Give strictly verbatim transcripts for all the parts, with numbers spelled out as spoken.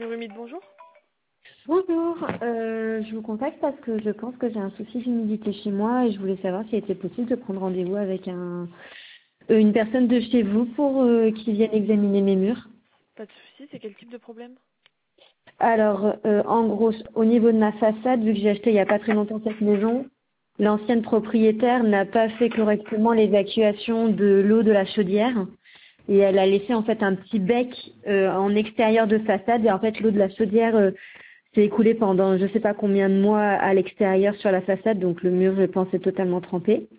Mur humide, bonjour. Bonjour, euh, je vous contacte parce que je pense que j'ai un souci d'humidité chez moi et je voulais savoir s'il était possible de prendre rendez-vous avec un, euh, une personne de chez vous pour euh, qu'il vienne examiner mes murs. Pas de souci, c'est quel type de problème? Alors, euh, en gros, au niveau de ma façade, vu que j'ai acheté il n'y a pas très longtemps cette maison, l'ancienne propriétaire n'a pas fait correctement l'évacuation de l'eau de la chaudière et elle a laissé en fait un petit bec euh, en extérieur de façade et en fait l'eau de la chaudière euh, s'est écoulée pendant je sais pas combien de mois à l'extérieur sur la façade, donc le mur je pense est totalement trempé.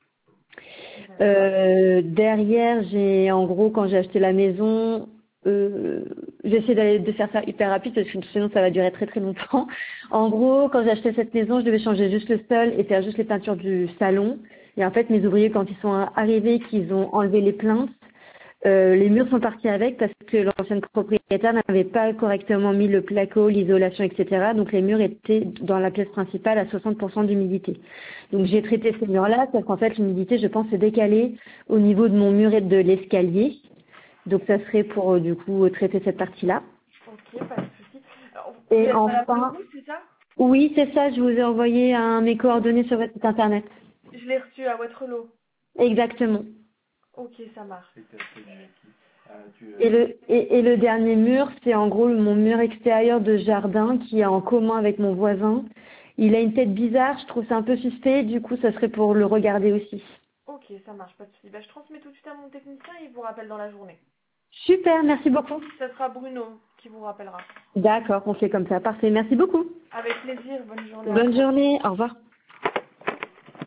Euh, derrière, j'ai en gros quand j'ai acheté la maison, euh, j'ai essayé d'aller de faire ça hyper rapide parce que sinon ça va durer très très longtemps. En gros, quand j'ai acheté cette maison, je devais changer juste le sol et faire juste les peintures du salon. Et en fait, mes ouvriers quand ils sont arrivés, qu'ils ont enlevé les plaintes, euh, les murs sont partis avec parce que l'ancienne propriétaire n'avait pas correctement mis le placo, l'isolation, et cetera. Donc les murs étaient dans la pièce principale à soixante pour cent d'humidité. Donc j'ai traité ces murs-là, parce qu'en fait l'humidité, je pense, est décalée au niveau de mon mur et de l'escalier. Donc ça serait pour euh, du coup euh, traiter cette partie-là. Ok, pas de souci. Alors, vous Et êtes Madame enfin, Leroux, c'est ça? oui, c'est ça, je vous ai envoyé un, mes coordonnées sur votre site internet. Je l'ai reçu à Waterloo. Exactement. Ok, ça marche. Et le, et, et le dernier mur, c'est en gros mon mur extérieur de jardin qui est en commun avec mon voisin. Il a une tête bizarre, je trouve ça un peu suspect, du coup ça serait pour le regarder aussi. Ok, ça marche, pas de souci. Bah, je transmets tout de suite à mon technicien et il vous rappelle dans la journée. Super, merci beaucoup. Ça sera Bruno qui vous rappellera. D'accord, on fait comme ça, parfait, merci beaucoup. Avec plaisir, bonne journée, au Bonne revoir. journée, au revoir.